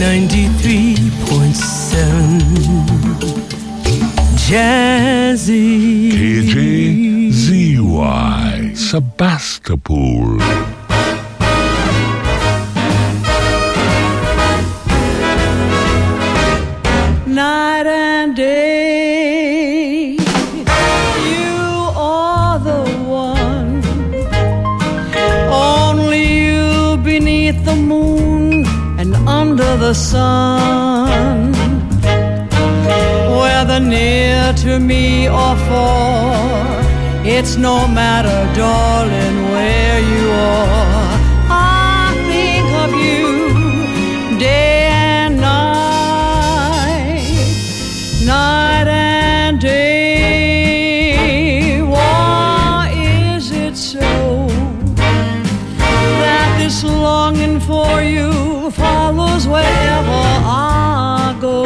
93.7 Jazzy KJZY Sebastopol. Night and day, you are the one. Only you beneath the moon and under the sun. Whether near to me or far, it's no matter, darling, where you are. I think of you day and night, night and day. Why is it so that this longing for you follows wherever I go?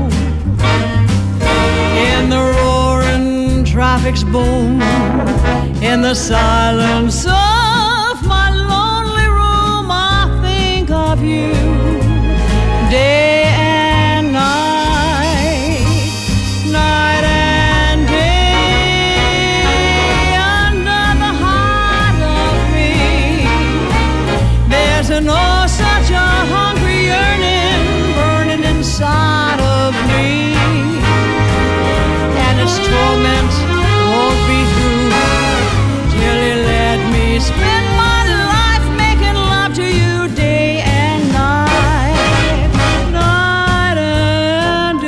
In the roaring traffic's boom, in the silence of my lonely room, I think of you day and night, night and day. Under the heart of me, there's an oh such a hungry yearning burning inside of me, and its torment won't be through till you let me spend my life making love to you day and night, night and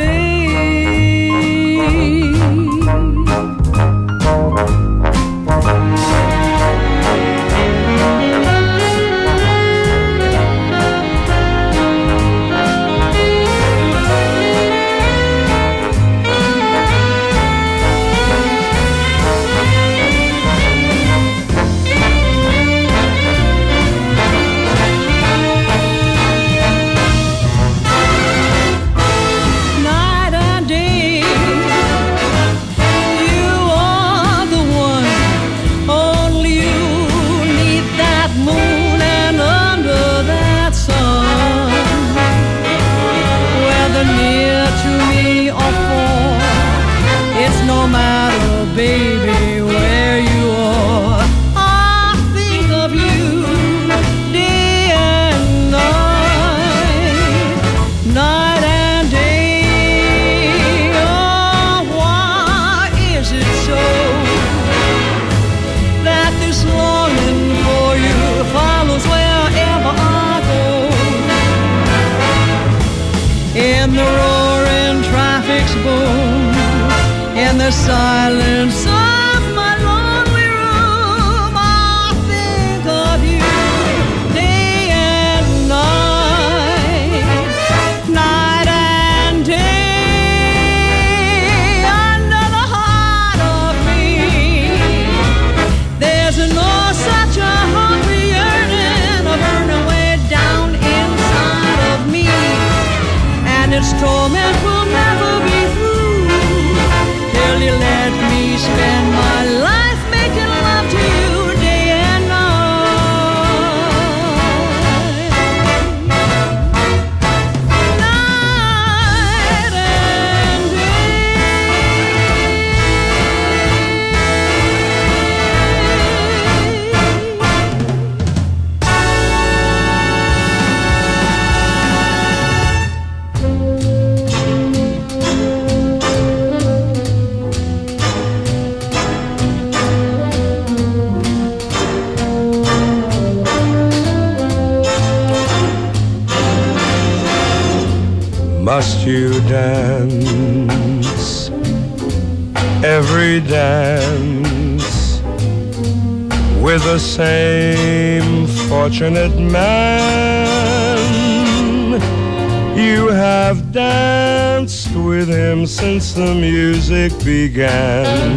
baby, where you are. I think of you day and night, night and day. Oh, why is it so that this longing for you follows wherever I go? In the roaring traffic's boom, in the silence of my lonely room, I think of you day and night, night and day. Under the heart of me, there's no such a hungry yearning, a burning way down inside of me, and its torment will never be through till you let me spend my life making love to you day and night, night and Must you dance every dance with the same fortunate man? You have danced with him since the music began.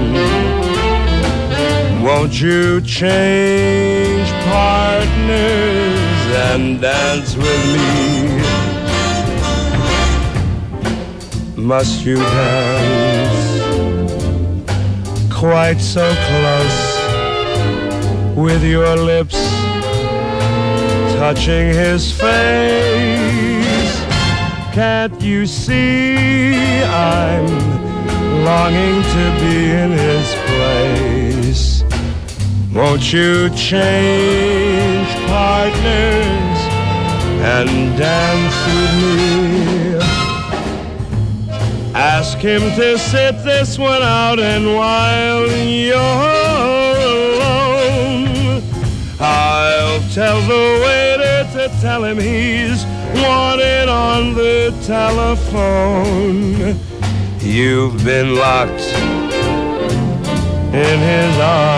Won't you change partners and dance with me? Must you dance quite so close, with your lips touching his face? can't you see I'm longing to be in his place? Won't you change partners and dance with me? Ask him to sit this one out, and while you're alone, I'll tell the waiter to tell him he's wanted on the telephone. You've been locked in his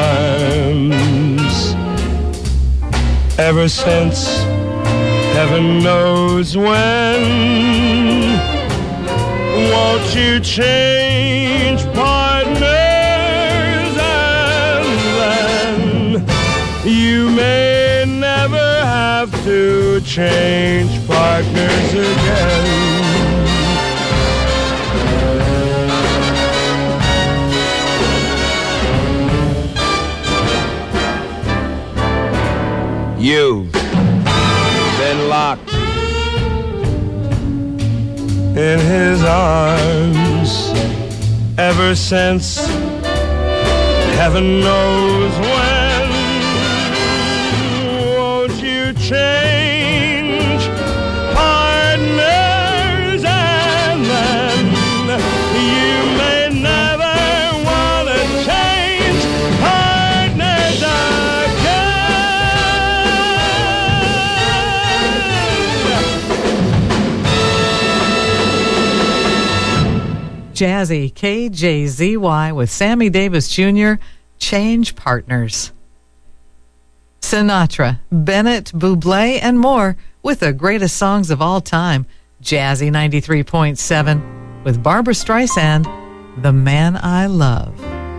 arms ever since heaven knows when. Won't you change partners, and then you may never have to change partners again. You've been locked in his arms ever since heaven knows when. Won't you change partners, and then you may never want to change partners Jazzy KJZY with Sammy Davis Jr., Change Partners. Sinatra, Bennett, Bublé, and more with the greatest songs of all time. Jazzy 93.7 with Barbra Streisand, The Man I Love.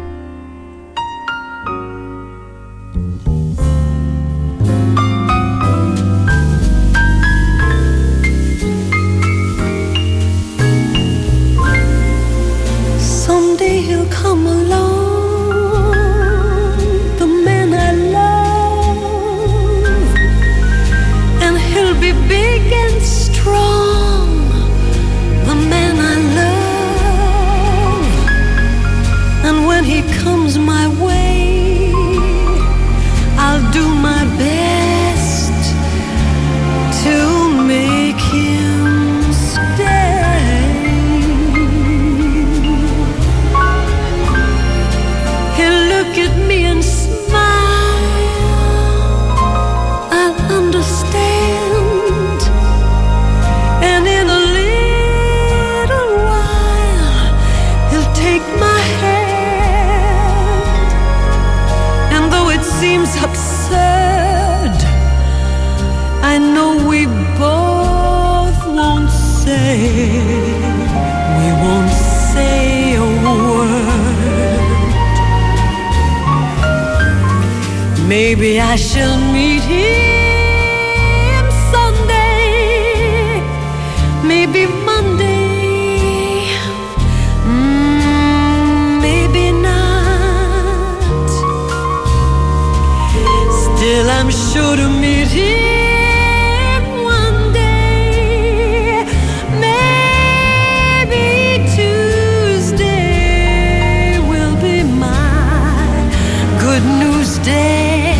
Someday he'll come along, the man I love, and he'll be big and strong, the man I love. And when he comes my way, I'll do my best to make him stay. Look at me and smile, I'll understand, and in a little while he'll take my hand. And though it seems absurd, I know we both won't say a word. Maybe I shall meet him Sunday, maybe Monday, maybe not. Still I'm sure to meet him one day, maybe Tuesday will be my good news day.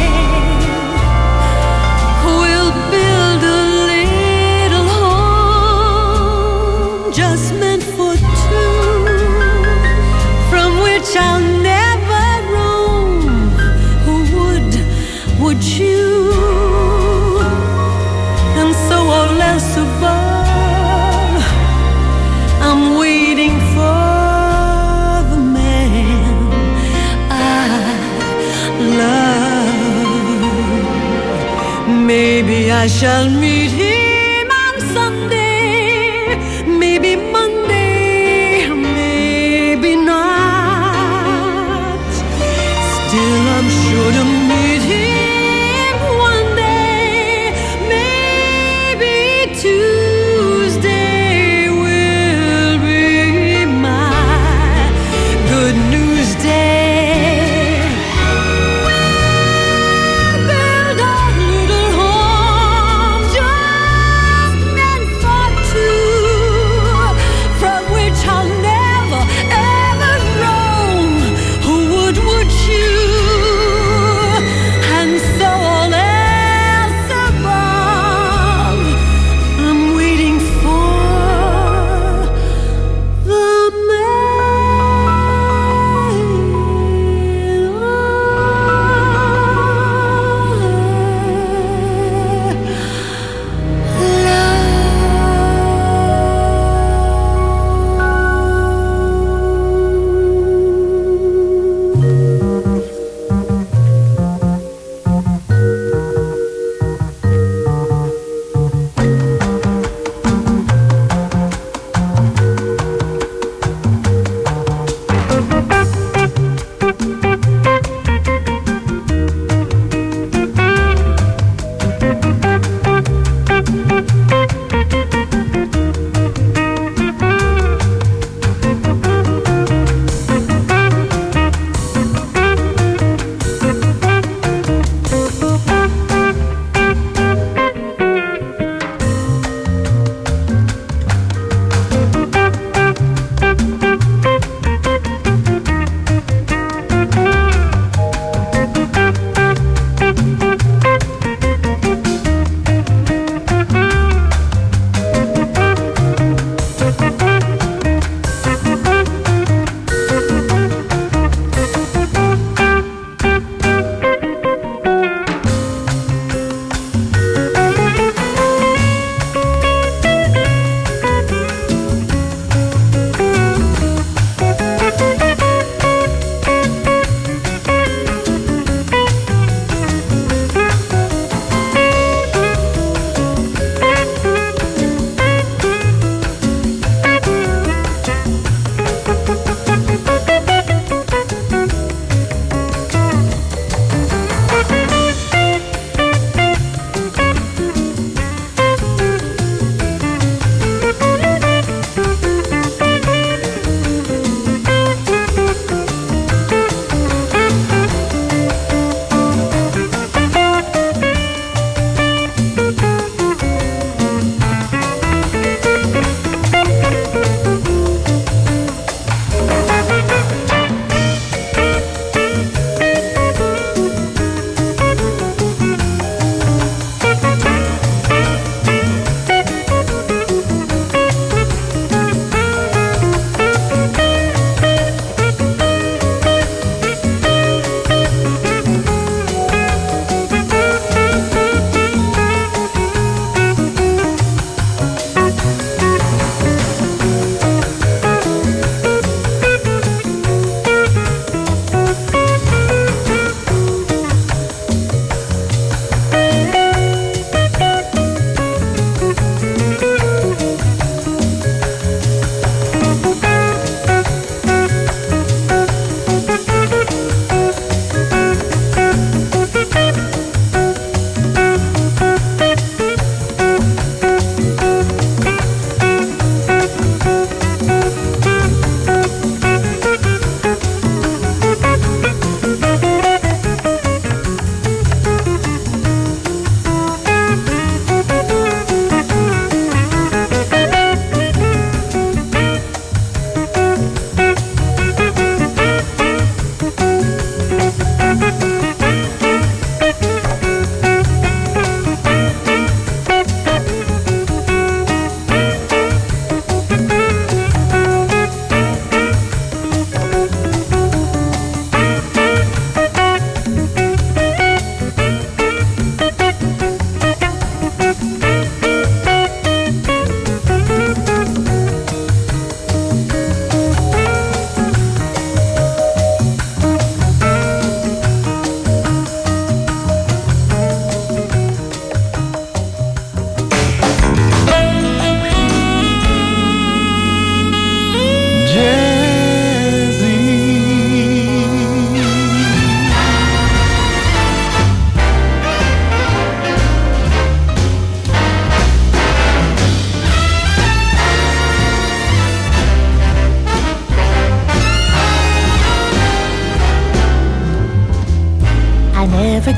I'll never roam. Who would you? And so all else above, I'm waiting for the man I love. Maybe I shall meet him on Sunday, maybe Monday, maybe not. Still I'm sure to meet him one day, maybe Tuesday will be my good news day. We'll build a little home just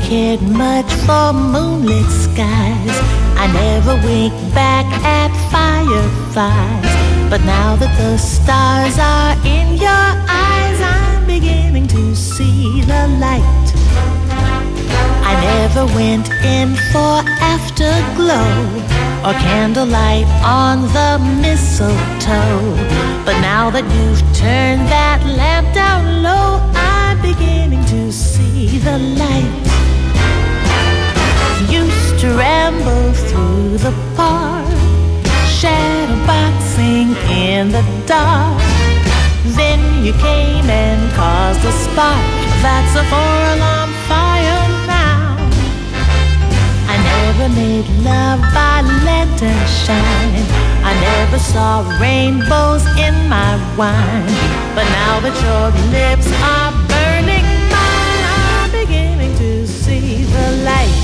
cared much for moonlit skies. I never winked back at fireflies. But now that the stars are in your eyes, I'm beginning to see the light. I never went in for afterglow or candlelight on the mistletoe. But now that you've turned that lamp down low, I'm beginning to see the light. Used to ramble through the park, shadow boxing in the dark. Then you came and caused a spark. That's a 4-alarm fire now. I never made love by lanternshine. I never saw rainbows in my wine. But now that your lips are burning mine, I'm beginning to see the light.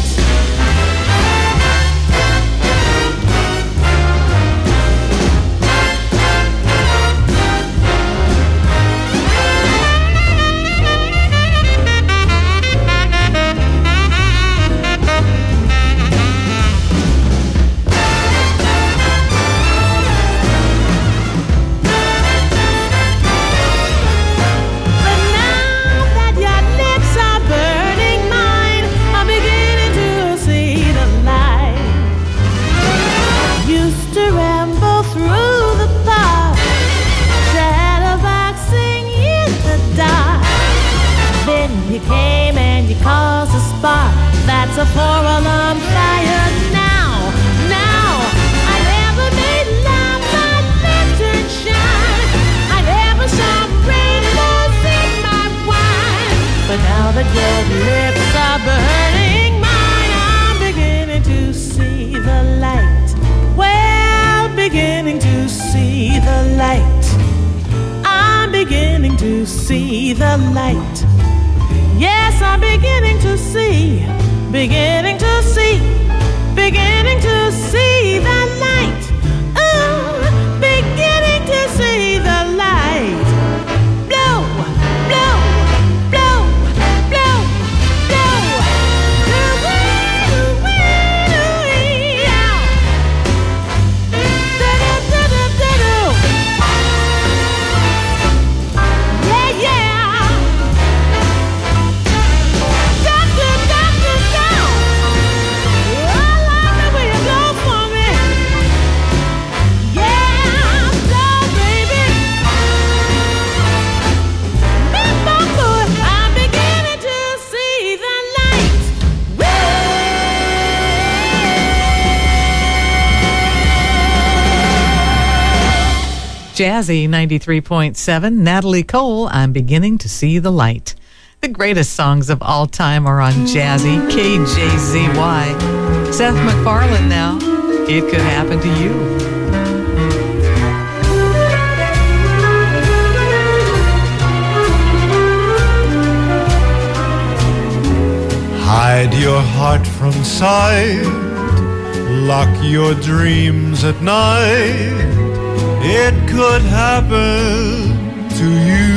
You came and you caused a spark. That's a 4-alarm fire now. Now, I never made love by lanternshine. I never saw rainbows in my wine. But now that your lips are burning mine, I'm beginning to see the light. Well, beginning to see the light. I'm beginning to see the light. Yes, I'm beginning to see, beginning to see, beginning to see the light. Ooh, beginning to see the light. Blow, blow, blow, blow, blow. Yeah, yeah. Jazzy 93.7, Natalie Cole, I'm beginning to see the light. The greatest songs of all time are on Jazzy, KJZY. Seth MacFarlane now, It Could Happen to You. Hide your heart from sight, lock your dreams at night. It could happen to you.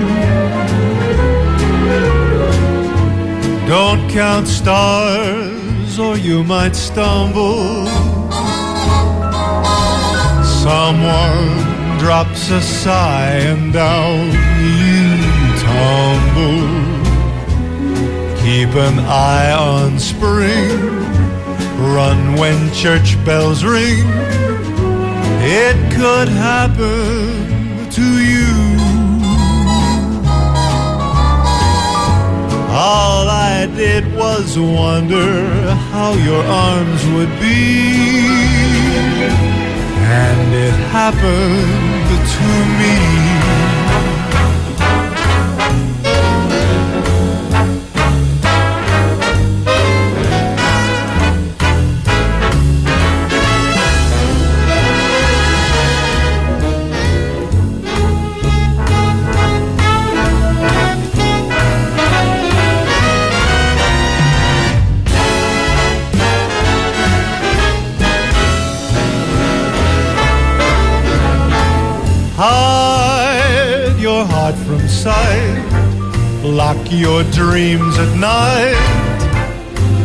Don't count stars or you might stumble. Someone drops a sigh and down you tumble. Keep an eye on spring, run when church bells ring. It could happen to you. All I did was wonder how your arms would be, and it happened to me. Hide your heart from sight, lock your dreams at night.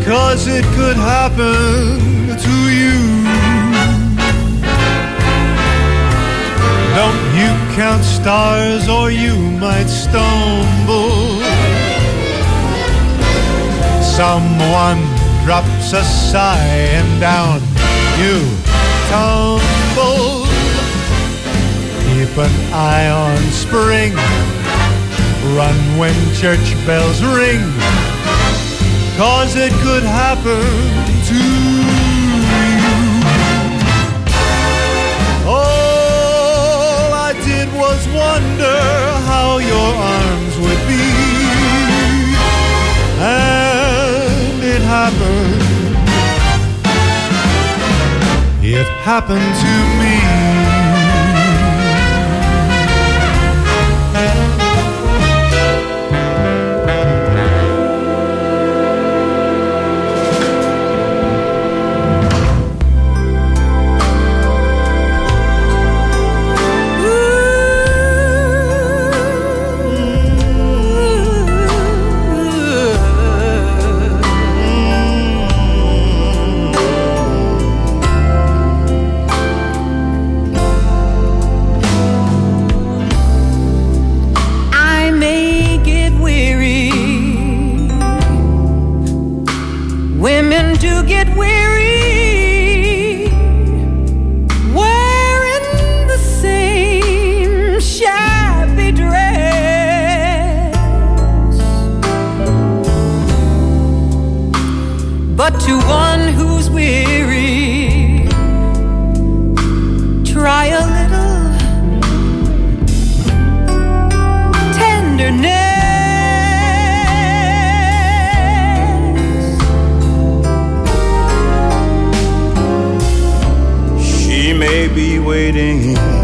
'cause it could happen to you. Don't you count stars or you might stumble. Someone drops a sigh and down you tumble. Keep an eye on spring. Run when church bells ring, 'cause it could happen to you. All I did was wonder how your arms would be, and it happened. It happened to me. But to one who's weary, try a little tenderness. She may be waiting,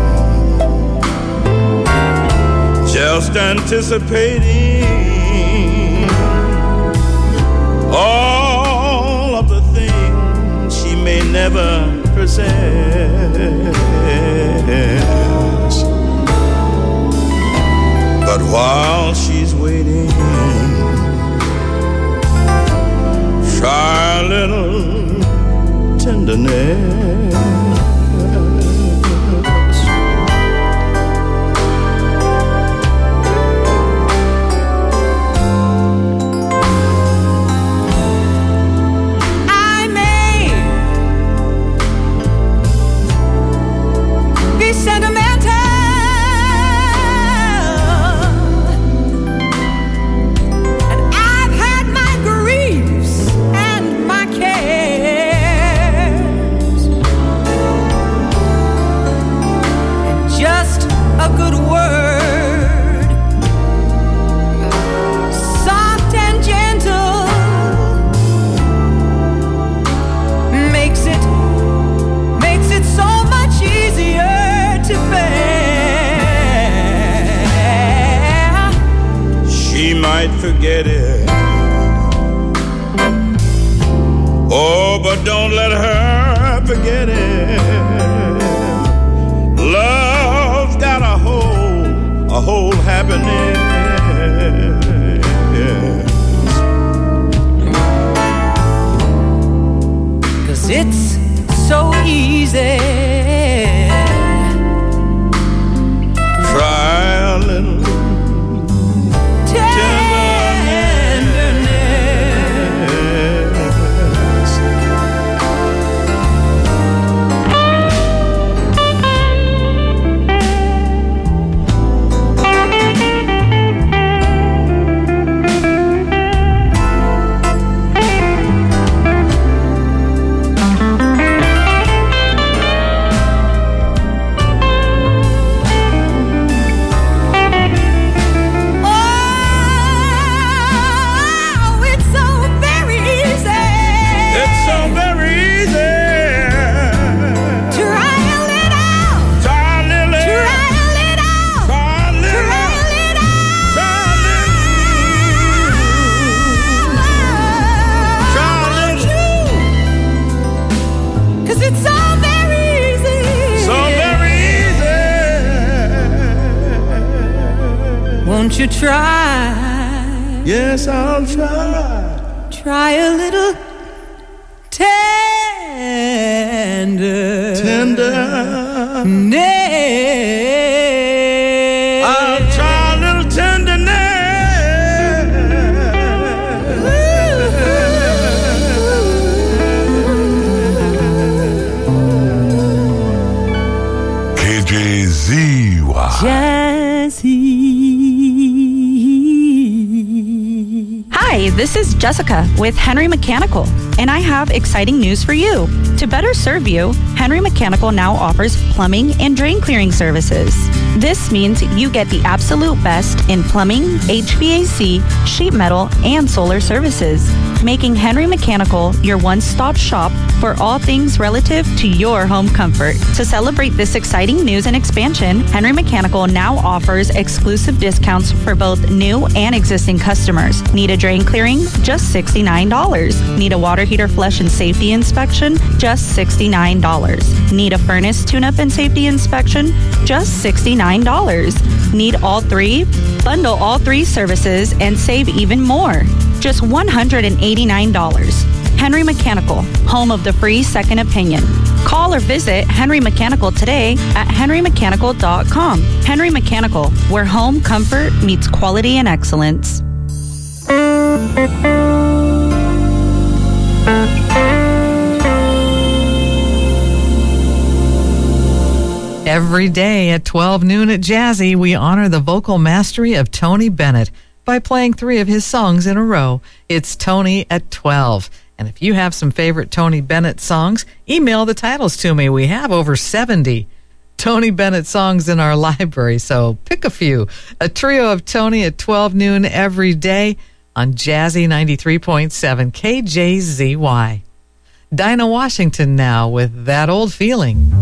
just anticipating all of the things she may never possess. But while she's waiting, try a little tenderness. Forget it. Oh, but don't let her forget it. Love's got a whole happiness. 'Cause it's so easy. Try a little Won't you try? Yes, I'll try. Try a little tender. Nay. I'll try a little tenderness. KJZY. Jazzy. Hi, this is Jessica with Henry Mechanical, and I have exciting news for you. To better serve you, Henry Mechanical now offers plumbing and drain clearing services. This means you get the absolute best in plumbing, HVAC, sheet metal, and solar services, making Henry Mechanical your one-stop shop for all things relative to your home comfort. To celebrate this exciting news and expansion, Henry Mechanical now offers exclusive discounts for both new and existing customers. Need a drain clearing? Just $69. Need a water heater flush and safety inspection? Just $69. Need a furnace tune-up and safety inspection? Just $69. Need all three? Bundle all three services and save even more. Just $189. Henry Mechanical, home of the free second opinion. Call or visit Henry Mechanical today at henrymechanical.com. Henry Mechanical, where home comfort meets quality and excellence. Every day at 12 noon at Jazzy, we honor the vocal mastery of Tony Bennett by playing 3 of his songs in a row. It's Tony at 12. And if you have some favorite Tony Bennett songs, email the titles to me. We have over 70 Tony Bennett songs in our library, so pick a few. A trio of Tony at 12 noon every day on Jazzy 93.7 KJZY. Dinah Washington now with That Old Feeling.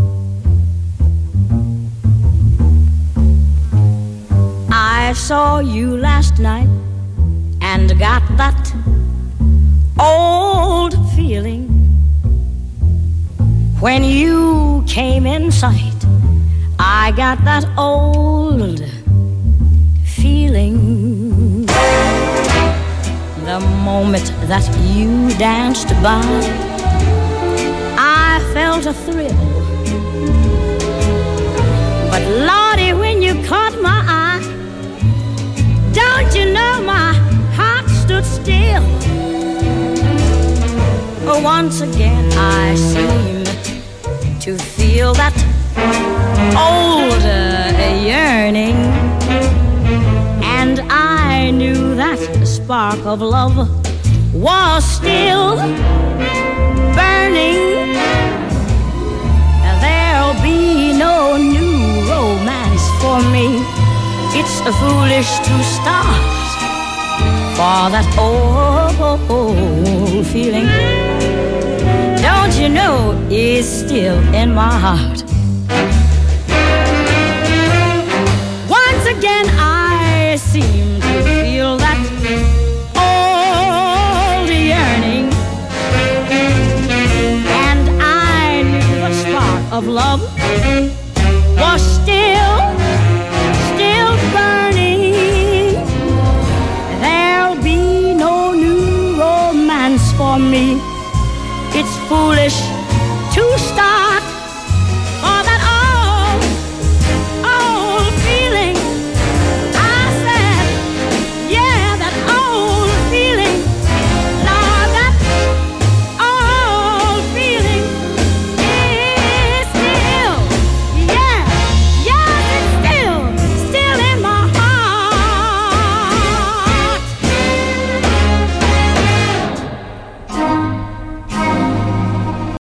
I saw you last night and got that old feeling. When you came in sight, I got that old feeling. The moment that you danced by, I felt a thrill. But Lordy, when you caught my eye, don't you know my heart stood still? Once again I seem to feel that old yearning, and I knew that the spark of love was still burning. There'll be no new romance for me. It's foolish to start for that old feeling. Don't you know it's still in my heart? Once again I seem to feel that old yearning, and I knew the spark of love was still burning. There'll be no new romance for me. It's foolish